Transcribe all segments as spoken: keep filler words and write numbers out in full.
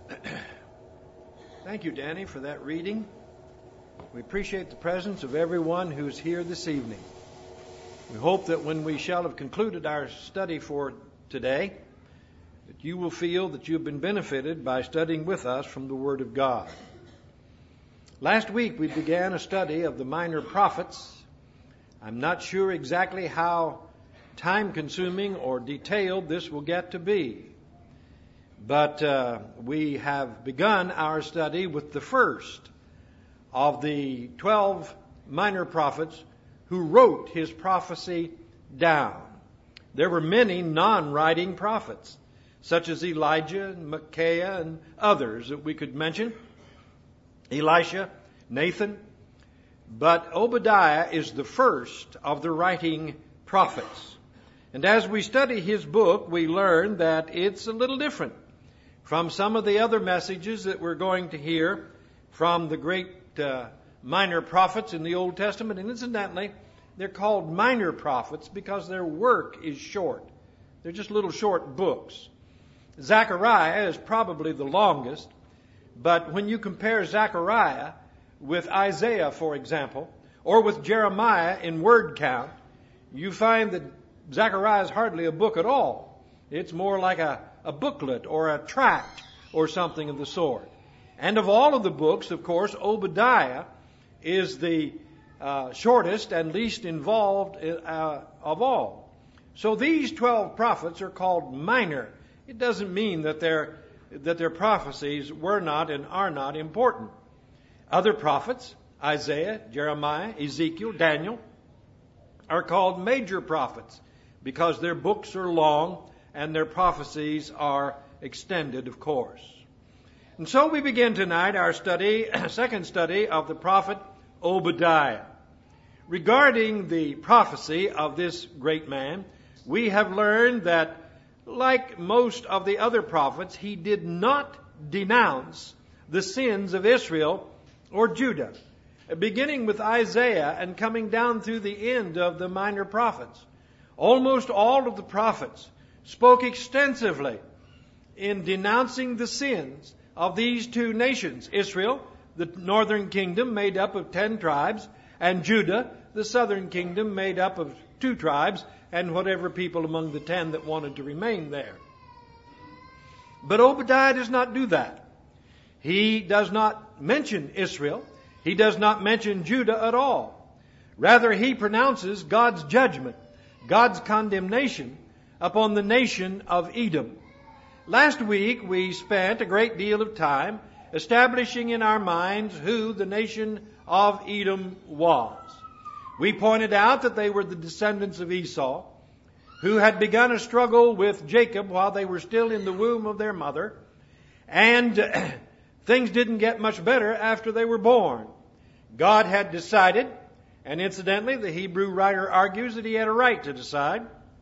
Thank you, Danny, for that reading. We appreciate the presence of everyone who's here this evening. We hope that when we shall have concluded our study for today, that you will feel that you have been benefited by studying with us from the Word of God. Last week we began a study of the minor prophets. I'm not sure exactly how time-consuming or detailed this will get to be. But uh, we have begun our study with the first of the twelve minor prophets who wrote his prophecy down. There were many non-writing prophets, such as Elijah and Micaiah and others that we could mention, Elisha, Nathan. But Obadiah is the first of the writing prophets. And as we study his book, we learn that it's a little different from some of the other messages that we're going to hear from the great uh, minor prophets in the Old Testament. And incidentally, they're called minor prophets because their work is short. They're just little short books. Zechariah is probably the longest, but when you compare Zechariah with Isaiah, for example, or with Jeremiah in word count, you find that Zechariah is hardly a book at all. It's more like a a booklet or a tract or something of the sort. And of all of the books, of course, Obadiah is the uh, shortest and least involved uh, of all. So these twelve prophets are called minor. It doesn't mean that their that their prophecies were not and are not important. Other prophets, Isaiah, Jeremiah, Ezekiel, Daniel, are called major prophets because their books are long and their prophecies are extended, of course. And so we begin tonight our study, second study of the prophet Obadiah. Regarding the prophecy of this great man, we have learned that, like most of the other prophets, he did not denounce the sins of Israel or Judah, beginning with Isaiah and coming down through the end of the minor prophets. Almost all of the prophets spoke extensively in denouncing the sins of these two nations, Israel, the northern kingdom made up of ten tribes, and Judah, the southern kingdom made up of two tribes, and whatever people among the ten that wanted to remain there. But Obadiah does not do that. He does not mention Israel. He does not mention Judah at all. Rather, he pronounces God's judgment, God's condemnation upon the nation of Edom. Last week we spent a great deal of time establishing in our minds who the nation of Edom was. We pointed out that they were the descendants of Esau, who had begun a struggle with Jacob while they were still in the womb of their mother, and things didn't get much better after they were born. God had decided, and incidentally the Hebrew writer argues that he had a right to decide,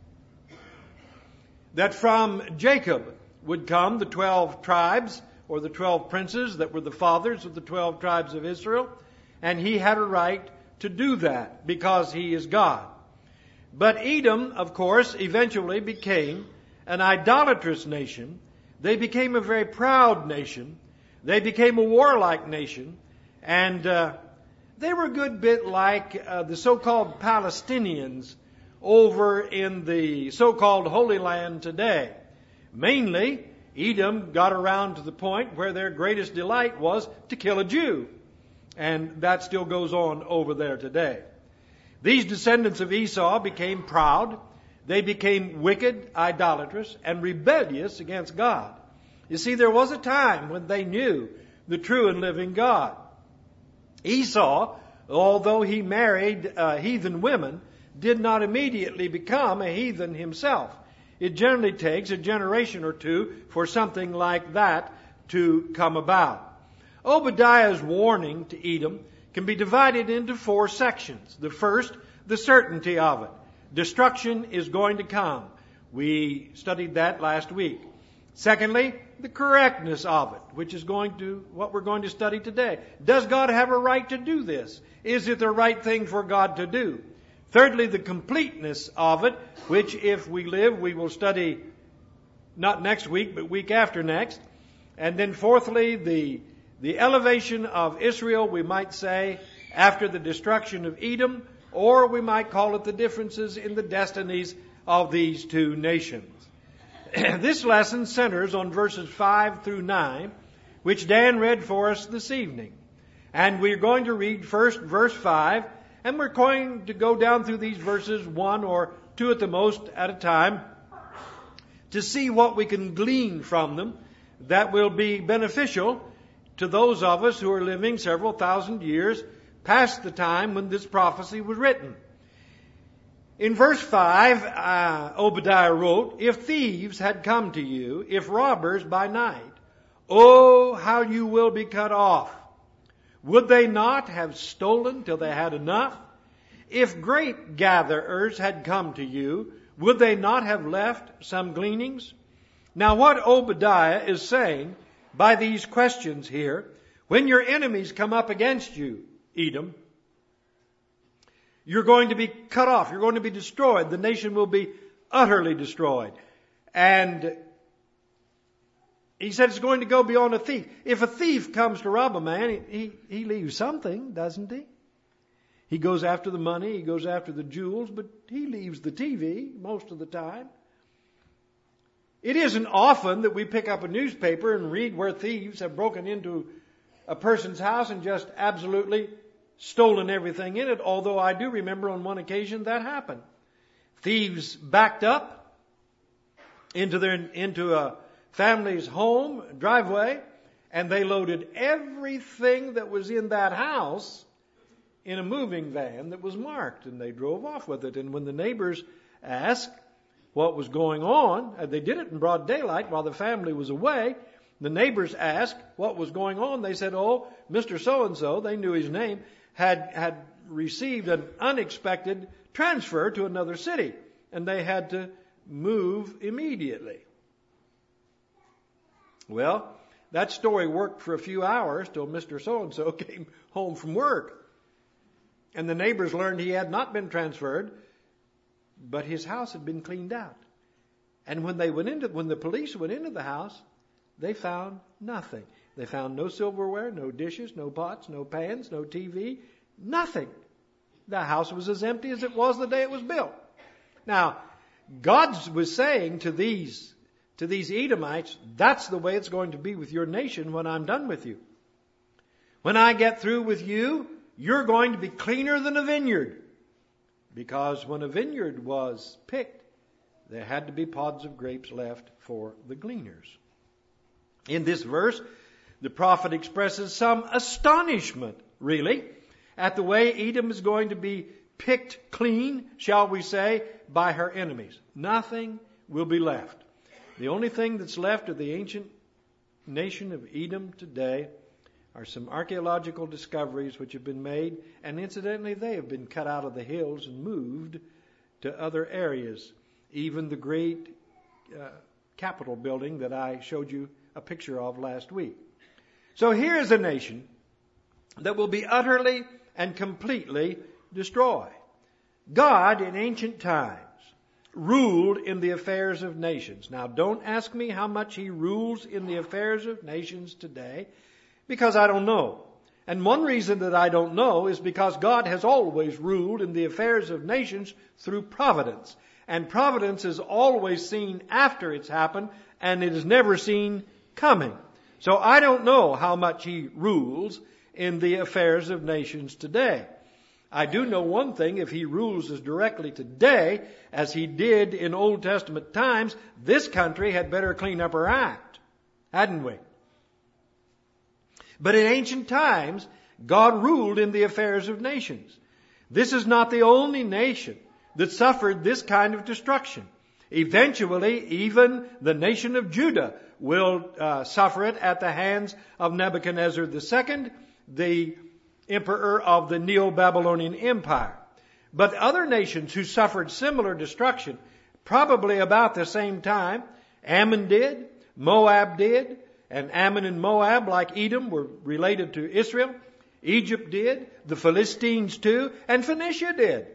that from Jacob would come the twelve tribes, or the twelve princes that were the fathers of the twelve tribes of Israel, and he had a right to do that because he is God. But Edom, of course, eventually became an idolatrous nation. They became a very proud nation. They became a warlike nation, and uh, they were a good bit like uh, the so-called Palestinians over in the so-called Holy Land today. Mainly, Edom got around to the point where their greatest delight was to kill a Jew. And that still goes on over there today. These descendants of Esau became proud. They became wicked, idolatrous, and rebellious against God. You see, there was a time when they knew the true and living God. Esau, although he married uh, heathen women, did not immediately become a heathen himself. It generally takes a generation or two for something like that to come about. Obadiah's warning to Edom can be divided into four sections. The first, the certainty of it. Destruction is going to come. We studied that last week. Secondly, the correctness of it, which is going to what we're going to study today. Does God have a right to do this? Is it the right thing for God to do? Thirdly, the completeness of it, which if we live, we will study not next week, but week after next. And then fourthly, the, the elevation of Israel, we might say, after the destruction of Edom, or we might call it the differences in the destinies of these two nations. This lesson centers on verses five through nine, which Dan read for us this evening. And we're going to read first verse five, and we're going to go down through these verses, one or two at the most at a time, to see what we can glean from them that will be beneficial to those of us who are living several thousand years past the time when this prophecy was written. In verse five, uh, Obadiah wrote, "If thieves had come to you, if robbers by night, oh, how you will be cut off. Would they not have stolen till they had enough? If grape gatherers had come to you, would they not have left some gleanings?" Now what Obadiah is saying by these questions here, when your enemies come up against you, Edom, you're going to be cut off. You're going to be destroyed. The nation will be utterly destroyed. And he said it's going to go beyond a thief. If a thief comes to rob a man, he, he, he leaves something, doesn't he? He goes after the money, he goes after the jewels, but he leaves the T V most of the time. It isn't often that we pick up a newspaper and read where thieves have broken into a person's house and just absolutely stolen everything in it, although I do remember on one occasion that happened. Thieves backed up into their into a family's home driveway, and they loaded everything that was in that house in a moving van that was marked, and they drove off with it. And when the neighbors asked what was going on, and they did it in broad daylight while the family was away, the neighbors asked what was going on. They said, oh, Mister So-and-so, they knew his name, had, had received an unexpected transfer to another city, and they had to move immediately. Well, that story worked for a few hours till Mister So-and-so came home from work. And the neighbors learned he had not been transferred, but his house had been cleaned out. And when they went into, when the police went into the house, they found nothing. They found no silverware, no dishes, no pots, no pans, no T V, nothing. The house was as empty as it was the day it was built. Now, God was saying to these, to these Edomites, that's the way it's going to be with your nation when I'm done with you. When I get through with you, you're going to be cleaner than a vineyard. Because when a vineyard was picked, there had to be pods of grapes left for the gleaners. In this verse, the prophet expresses some astonishment, really, at the way Edom is going to be picked clean, shall we say, by her enemies. Nothing will be left. The only thing that's left of the ancient nation of Edom today are some archaeological discoveries which have been made, and incidentally they have been cut out of the hills and moved to other areas. Even the great uh, Capitol building that I showed you a picture of last week. So here is a nation that will be utterly and completely destroyed. God in ancient times ruled in the affairs of nations. Now don't ask me how much He rules in the affairs of nations today, because I don't know. And one reason that I don't know is because God has always ruled in the affairs of nations through providence. And providence is always seen after it's happened, and it is never seen coming. So I don't know how much He rules in the affairs of nations today. I do know one thing: if He rules as directly today as He did in Old Testament times, this country had better clean up her act, hadn't we? But in ancient times, God ruled in the affairs of nations. This is not the only nation that suffered this kind of destruction. Eventually, even the nation of Judah will uh, suffer it at the hands of Nebuchadnezzar the Second, the emperor of the Neo-Babylonian Empire. But other nations who suffered similar destruction, probably about the same time, Ammon did, Moab did, and Ammon and Moab, like Edom, were related to Israel. Egypt did, the Philistines too, and Phoenicia did.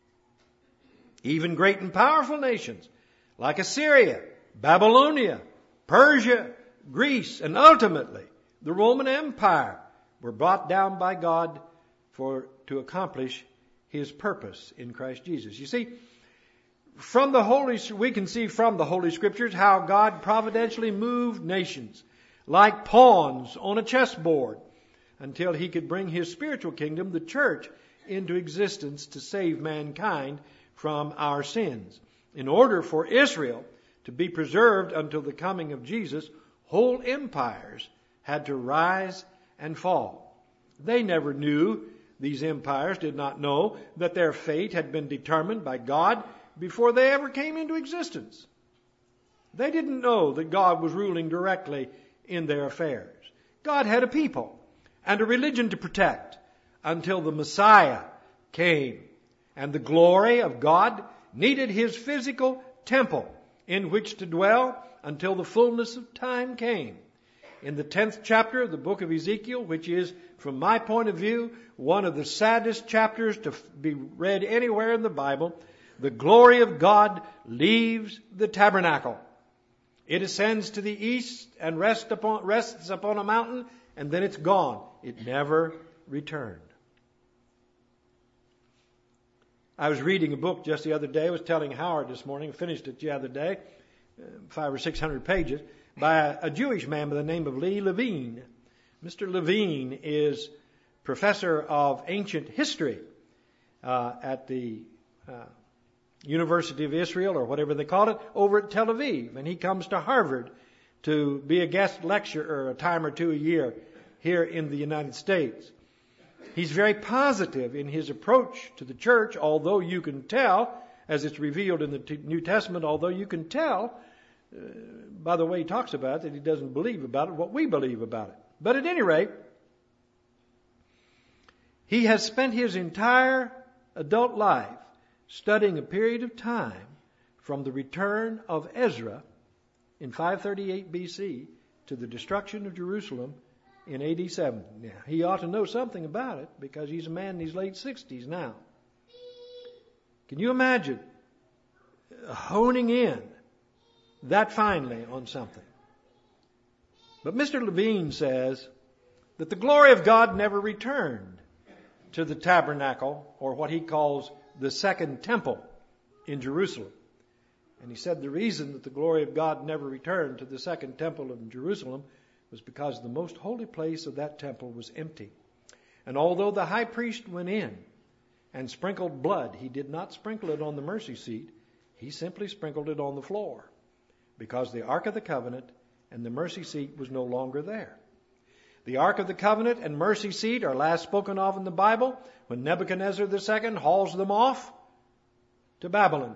Even great and powerful nations like Assyria, Babylonia, Persia, Greece, and ultimately the Roman Empire were brought down by God for to accomplish His purpose in Christ Jesus. You see, from the Holy, we can see from the Holy Scriptures how God providentially moved nations like pawns on a chessboard until He could bring His spiritual kingdom, the church, into existence to save mankind from our sins. In order for Israel to be preserved until the coming of Jesus, whole empires had to rise and fall. They never knew, these empires did not know, that their fate had been determined by God before they ever came into existence. They didn't know that God was ruling directly in their affairs. God had a people and a religion to protect until the Messiah came. And the glory of God needed His physical temple in which to dwell until the fullness of time came. In the tenth chapter of the book of Ezekiel, which is, from my point of view, one of the saddest chapters to be read anywhere in the Bible, the glory of God leaves the tabernacle. It ascends to the east and rests upon, rests upon a mountain, and then it's gone. It never returned. I was reading a book just the other day. I was telling Howard this morning, finished it the other day, five or six hundred pages, by a, a Jewish man by the name of Lee Levine. Mister Levine is professor of ancient history uh, at the uh, University of Israel, or whatever they call it, over at Tel Aviv. And he comes to Harvard to be a guest lecturer a time or two a year here in the United States. He's very positive in his approach to the church, although you can tell, as it's revealed in the New Testament, although you can tell uh, by the way he talks about it that he doesn't believe about it what we believe about it. But at any rate, he has spent his entire adult life studying a period of time from the return of Ezra in five thirty-eight B C to the destruction of Jerusalem in A D seven. Now, he ought to know something about it because he's a man in his late sixties now. Can you imagine honing in that finely on something? But Mister Levine says that the glory of God never returned to the tabernacle, or what he calls the second temple in Jerusalem. And he said the reason that the glory of God never returned to the second temple in Jerusalem was because the most holy place of that temple was empty. And although the high priest went in and sprinkled blood, he did not sprinkle it on the mercy seat. He simply sprinkled it on the floor, because the Ark of the Covenant and the mercy seat was no longer there. The Ark of the Covenant and mercy seat are last spoken of in the Bible when Nebuchadnezzar the Second hauls them off to Babylon.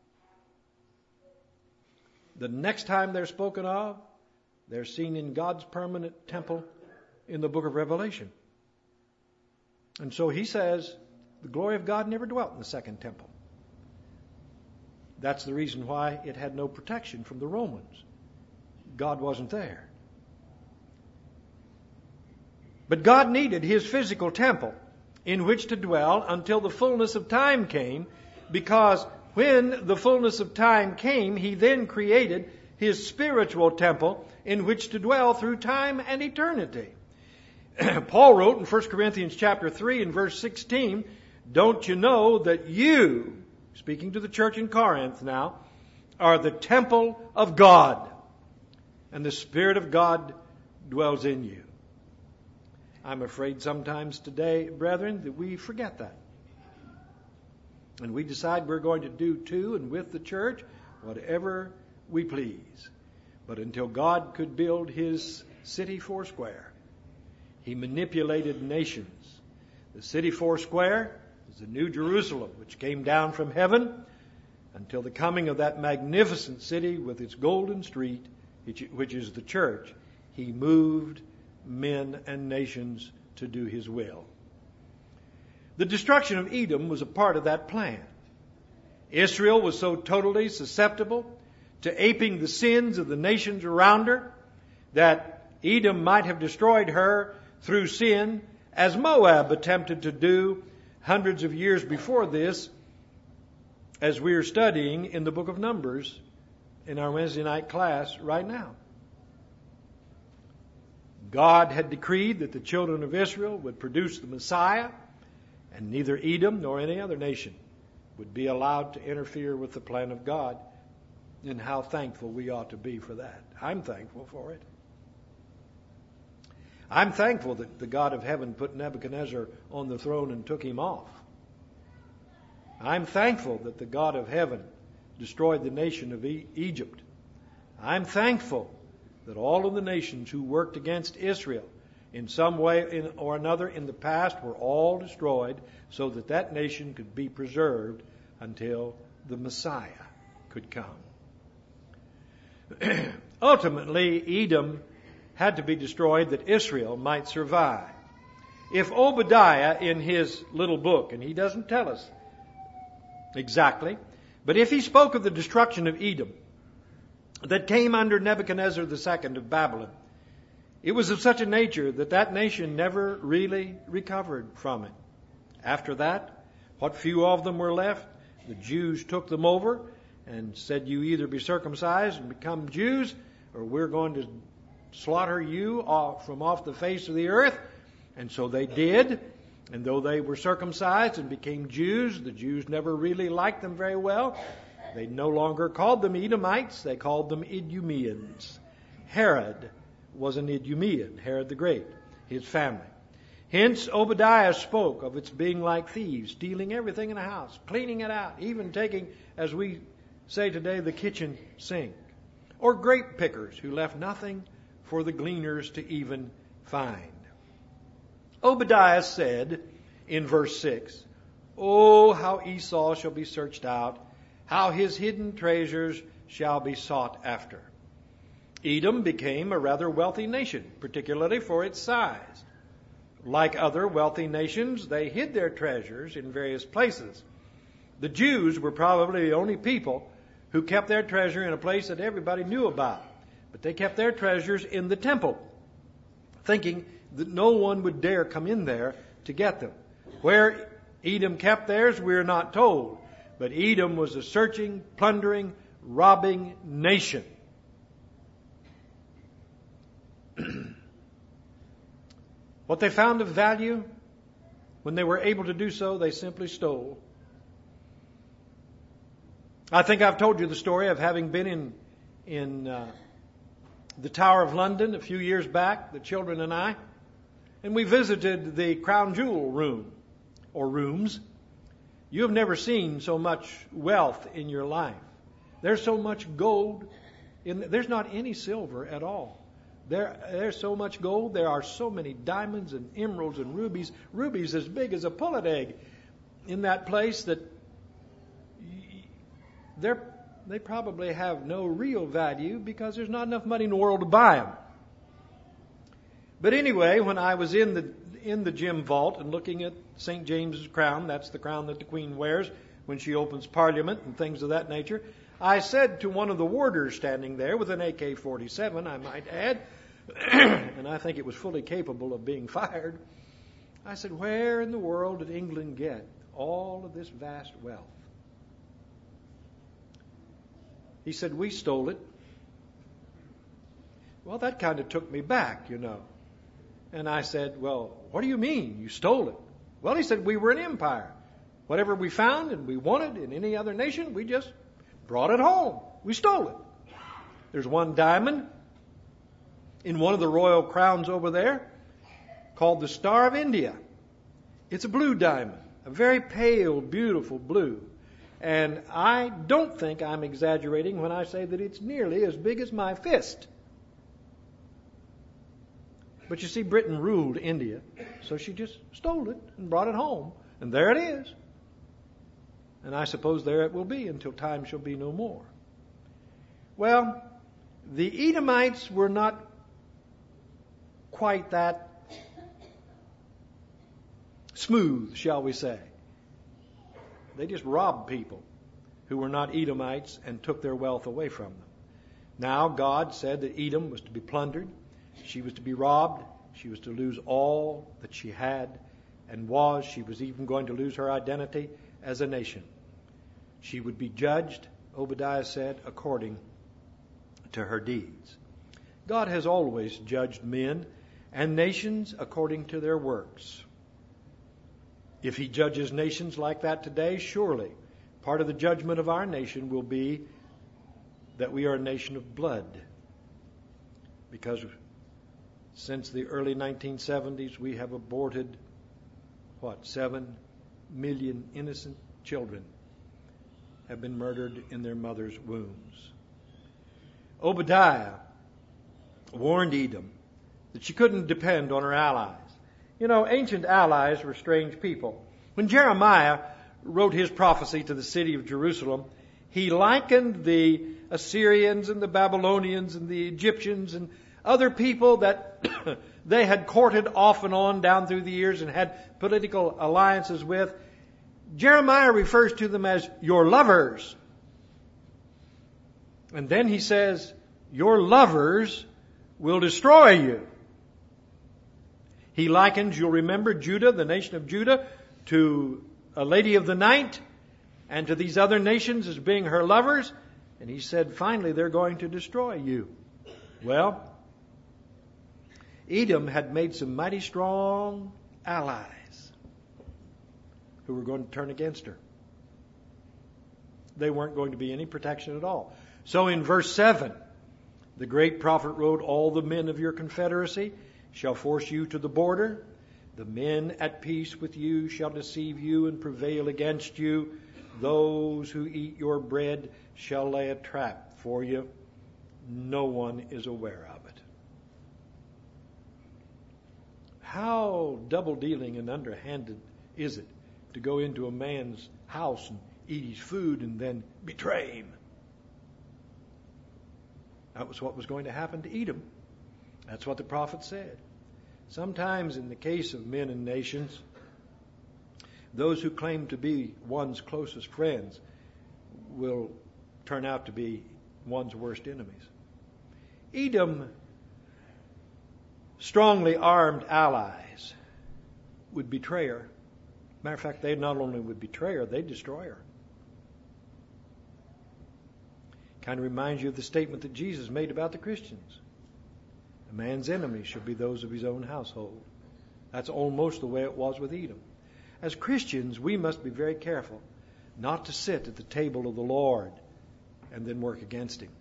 The next time they're spoken of, they're seen in God's permanent temple in the book of Revelation. And so he says the glory of God never dwelt in the second temple. That's the reason why it had no protection from the Romans. God wasn't there. But God needed His physical temple in which to dwell until the fullness of time came, because when the fullness of time came, He then created His spiritual temple in which to dwell through time and eternity. Paul wrote in First Corinthians chapter three and verse sixteen, "Don't you know that you," speaking to the church in Corinth now, "are the temple of God, and the Spirit of God dwells in you." I'm afraid sometimes today, brethren, that we forget that. And we decide we're going to do to and with the church whatever we please. But until God could build His city foursquare, He manipulated nations. The city foursquare is the New Jerusalem, which came down from heaven, until the coming of that magnificent city with its golden street, which is the church. He moved men and nations to do His will. The destruction of Edom was a part of that plan. Israel was so totally susceptible to aping the sins of the nations around her that Edom might have destroyed her through sin, as Moab attempted to do hundreds of years before this, as we are studying in the book of Numbers in our Wednesday night class right now. God had decreed that the children of Israel would produce the Messiah, and neither Edom nor any other nation would be allowed to interfere with the plan of God. And how thankful we ought to be for that. I'm thankful for it. I'm thankful that the God of heaven put Nebuchadnezzar on the throne and took him off. I'm thankful that the God of heaven destroyed the nation of e- Egypt. I'm thankful that all of the nations who worked against Israel in some way or another in the past were all destroyed so that that nation could be preserved until the Messiah could come. Ultimately, Edom had to be destroyed that Israel might survive. If Obadiah in his little book, and he doesn't tell us exactly, but if he spoke of the destruction of Edom that came under Nebuchadnezzar the Second of Babylon, it was of such a nature that that nation never really recovered from it. After that, what few of them were left, the Jews took them over and said, you either be circumcised and become Jews, or we're going to slaughter you off from off the face of the earth. And so they did. And though they were circumcised and became Jews, the Jews never really liked them very well. They no longer called them Edomites. They called them Idumeans. Herod was an Idumean, Herod the Great, his family. Hence, Obadiah spoke of its being like thieves, stealing everything in the house, cleaning it out, even taking, as we say today, the kitchen sink. Or grape pickers who left nothing for the gleaners to even find. Obadiah said in verse six, oh, how Esau shall be searched out, how his hidden treasures shall be sought after. Edom became a rather wealthy nation, particularly for its size. Like other wealthy nations, they hid their treasures in various places. The Jews were probably the only people who kept their treasure in a place that everybody knew about. But they kept their treasures in the temple, thinking that no one would dare come in there to get them. Where Edom kept theirs, we're not told. But Edom was a searching, plundering, robbing nation. What they found of value, when they were able to do so, they simply stole. I think I've told you the story of having been in in uh, the Tower of London a few years back, the children and I, and we visited the Crown Jewel room, or rooms. You have never seen so much wealth in your life. There's so much gold. In, there's not any silver at all. There, there's so much gold. There are so many diamonds and emeralds and rubies. Rubies as big as a pullet egg in that place that they're, they probably have no real value because there's not enough money in the world to buy them. But anyway, when I was in the in the gem vault and looking at Saint James's crown, that's the crown that the Queen wears when she opens Parliament and things of that nature, I said to one of the warders standing there with an A K forty-seven, I might add, and I think it was fully capable of being fired, I said, where in the world did England get all of this vast wealth? He said, we stole it. Well, that kind of took me back, you know. And I said, well, what do you mean you stole it? Well, he said, we were an empire. Whatever we found and we wanted in any other nation, we just brought it home. We stole it. There's one diamond in one of the royal crowns over there called the Star of India. It's a blue diamond, a very pale, beautiful blue. And I don't think I'm exaggerating when I say that it's nearly as big as my fist. But you see, Britain ruled India, so she just stole it and brought it home. And there it is. And I suppose there it will be until time shall be no more. Well, the Edomites were not quite that smooth, shall we say. They just robbed people who were not Edomites and took their wealth away from them. Now God said that Edom was to be plundered. She was to be robbed. She was to lose all that she had and was. She was even going to lose her identity as a nation. She would be judged, Obadiah said, according to her deeds. God has always judged men and nations according to their works. If he judges nations like that today, surely part of the judgment of our nation will be that we are a nation of blood. Because since the early nineteen seventies, we have aborted, what, seven million innocent children have been murdered in their mother's wombs. Obadiah warned Edom that she couldn't depend on her allies. You know, ancient allies were strange people. When Jeremiah wrote his prophecy to the city of Jerusalem, he likened the Assyrians and the Babylonians and the Egyptians and other people that they had courted off and on down through the years and had political alliances with. Jeremiah refers to them as your lovers. And then he says, your lovers will destroy you. He likens, you'll remember, Judah, the nation of Judah, to a lady of the night, and to these other nations as being her lovers. And he said, finally, they're going to destroy you. Well, Edom had made some mighty strong allies who were going to turn against her. They weren't going to be any protection at all. So in verse seven, the great prophet wrote, all the men of your confederacy shall force you to the border. The men at peace with you shall deceive you and prevail against you. Those who eat your bread shall lay a trap for you. No one is aware of it. How double-dealing and underhanded is it to go into a man's house and eat his food and then betray him? That was what was going to happen to Edom. That's what the prophet said. Sometimes in the case of men and nations, those who claim to be one's closest friends will turn out to be one's worst enemies. Edom, strongly armed allies, would betray her. Matter of fact, they not only would betray her, they'd destroy her. Kind of reminds you of the statement that Jesus made about the Christians. A man's enemies shall be those of his own household. That's almost the way it was with Edom. As Christians, we must be very careful not to sit at the table of the Lord and then work against him.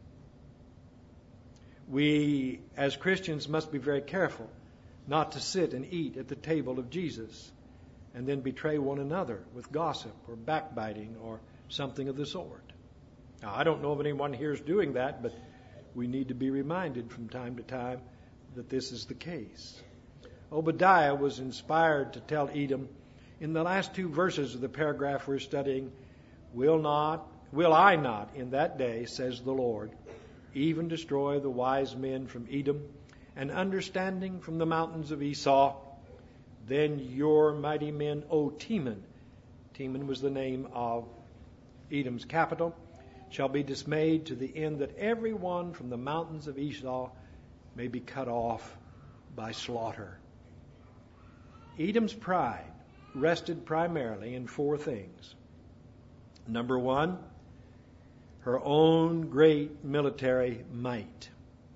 We, as Christians, must be very careful not to sit and eat at the table of Jesus and then betray one another with gossip or backbiting or something of the sort. Now, I don't know of anyone here is doing that, but we need to be reminded from time to time that this is the case. Obadiah was inspired to tell Edom in the last two verses of the paragraph we're studying, will not, will I not in that day, says the Lord, even destroy the wise men from Edom and understanding from the mountains of Esau? Then your mighty men, O Teman, Teman was the name of Edom's capital, shall be dismayed to the end that every one from the mountains of Esau may be cut off by slaughter. Edom's pride rested primarily in four things. Number one, her own great military might.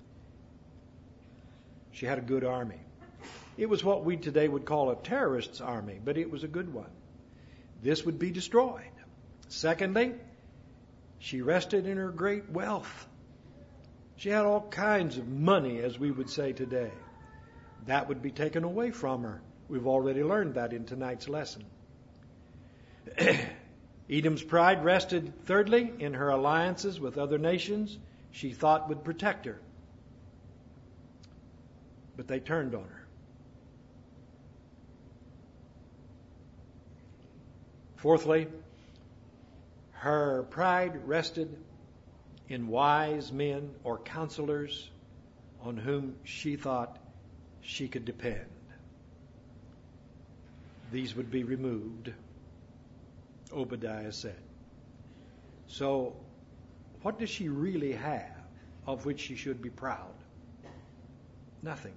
She had a good army. It was what we today would call a terrorist's army, but it was a good one. This would be destroyed. Secondly, she rested in her great wealth. She had all kinds of money, as we would say today. That would be taken away from her. We've already learned that in tonight's lesson. Edom's pride rested, thirdly, in her alliances with other nations she thought would protect her. But they turned on her. Fourthly, her pride rested in wise men or counselors on whom she thought she could depend. These would be removed, Obadiah said. So, what does she really have of which she should be proud? Nothing.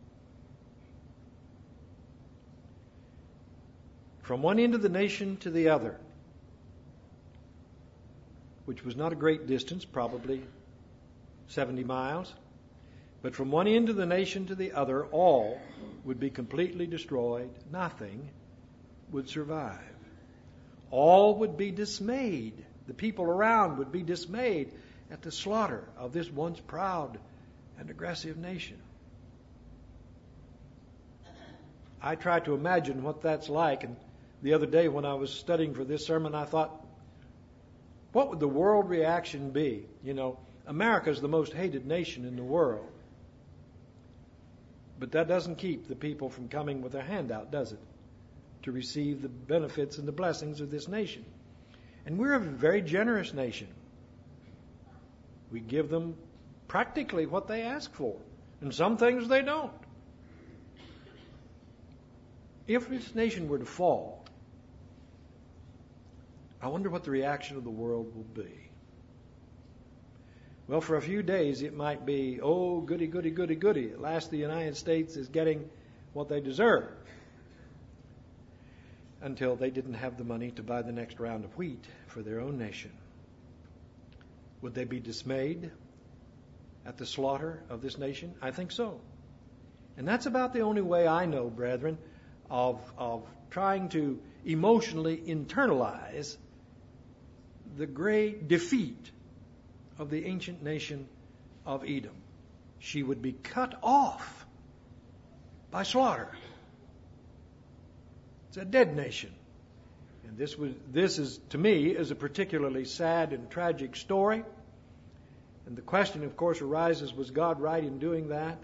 From one end of the nation to the other, which was not a great distance, probably seventy miles, But from one end of the nation to the other, all would be completely destroyed. Nothing would survive. All would be dismayed. The people around would be dismayed at the slaughter of this once proud and aggressive nation. I try to imagine what that's like. And the other day when I was studying for this sermon, I thought, what would the world reaction be? You know, America is the most hated nation in the world. But that doesn't keep the people from coming with their hand out, does it? To receive the benefits and the blessings of this nation. And we're a very generous nation. We give them practically what they ask for. And some things they don't. If this nation were to fall, I wonder what the reaction of the world will be. Well, for a few days it might be, oh, goody, goody, goody, goody. At last the United States is getting what they deserve. Until they didn't have the money to buy the next round of wheat for their own nation. Would they be dismayed at the slaughter of this nation? I think so. And that's about the only way I know, brethren, of, of trying to emotionally internalize the great defeat of the ancient nation of Edom. She would be cut off by slaughter. It's a dead nation. And this was this is to me is a particularly sad and tragic story. And the question, of course, arises, was God right in doing that?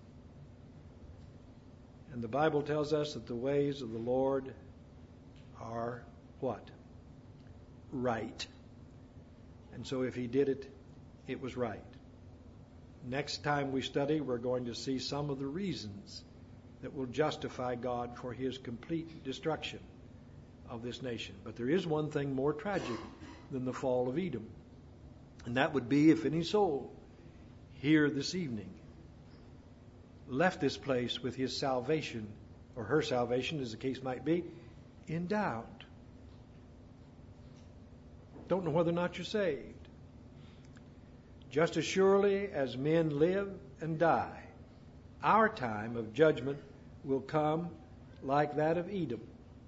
And the Bible tells us that the ways of the Lord are what? Right. And so if he did it, it was right. Next time we study, we're going to see some of the reasons that will justify God for his complete destruction of this nation. But there is one thing more tragic than the fall of Edom. And that would be if any soul here this evening left this place with his salvation, or her salvation, as the case might be, in doubt. Don't know whether or not you're saved. Just as surely as men live and die, our time of judgment will come like that of Edom.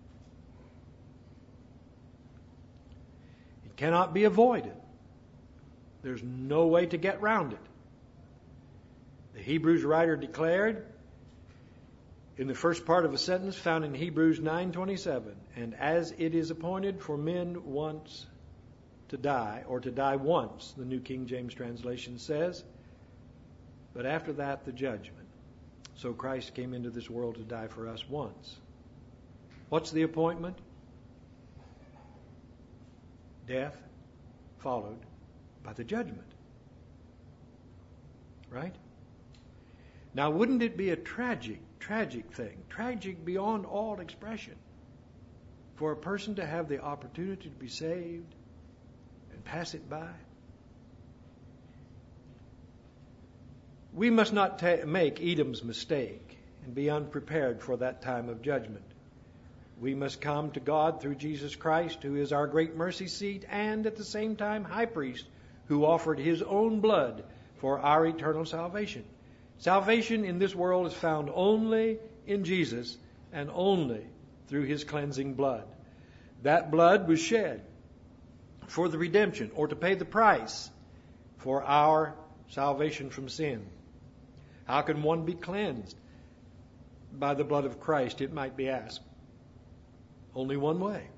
It cannot be avoided. There's no way to get round it. The Hebrews writer declared in the first part of a sentence found in Hebrews nine twenty-seven, and as it is appointed for men once to die, or to die once, the New King James translation says, but after that the judgment. So Christ came into this world to die for us once. What's the appointment? Death followed by the judgment. Right? Now, wouldn't it be a tragic, tragic thing, tragic beyond all expression, for a person to have the opportunity to be saved and pass it by? We must not ta- make Edom's mistake and be unprepared for that time of judgment. We must come to God through Jesus Christ, who is our great mercy seat and at the same time high priest, who offered his own blood for our eternal salvation. Salvation in this world is found only in Jesus and only through his cleansing blood. That blood was shed for the redemption, or to pay the price for our salvation from sin. How can one be cleansed by the blood of Christ, it might be asked? Only one way.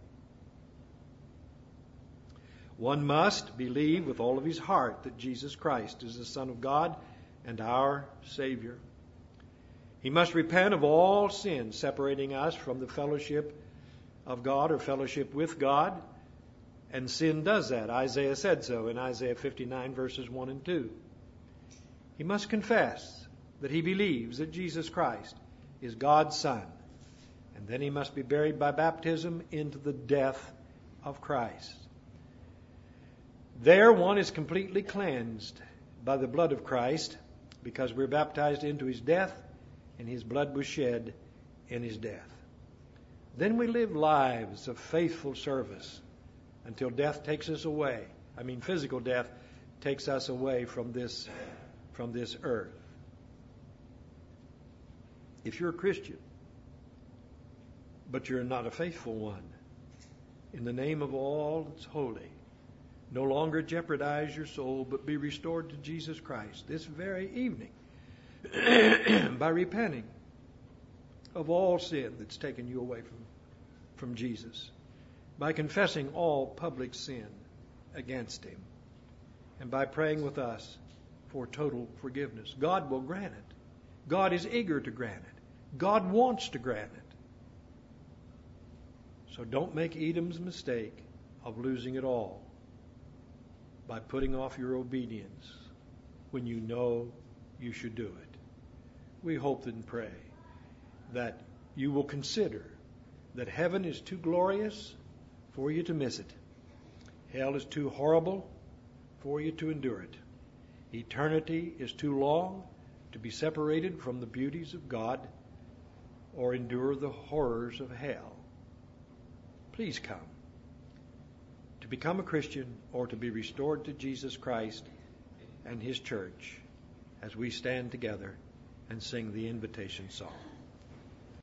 One must believe with all of his heart that Jesus Christ is the Son of God and our Savior. He must repent of all sin separating us from the fellowship of God or fellowship with God. And sin does that. Isaiah said so in Isaiah fifty-nine verses one and two. He must confess that he believes that Jesus Christ is God's Son. And then he must be buried by baptism into the death of Christ. There one is completely cleansed by the blood of Christ, because we're baptized into his death, and his blood was shed in his death. Then we live lives of faithful service until death takes us away. I mean, physical death takes us away from this, from this earth. If you're a Christian, but you're not a faithful one, in the name of all that's holy, no longer jeopardize your soul, but be restored to Jesus Christ this very evening by repenting of all sin that's taken you away from, from Jesus, by confessing all public sin against Him, and by praying with us for total forgiveness. God will grant it. God is eager to grant it. God wants to grant it. So don't make Edom's mistake of losing it all by putting off your obedience when you know you should do it. We hope and pray that you will consider that heaven is too glorious for you to miss it. Hell is too horrible for you to endure it. Eternity is too long to be separated from the beauties of God or endure the horrors of hell. Please come to become a Christian or to be restored to Jesus Christ and His church as we stand together and sing the invitation song.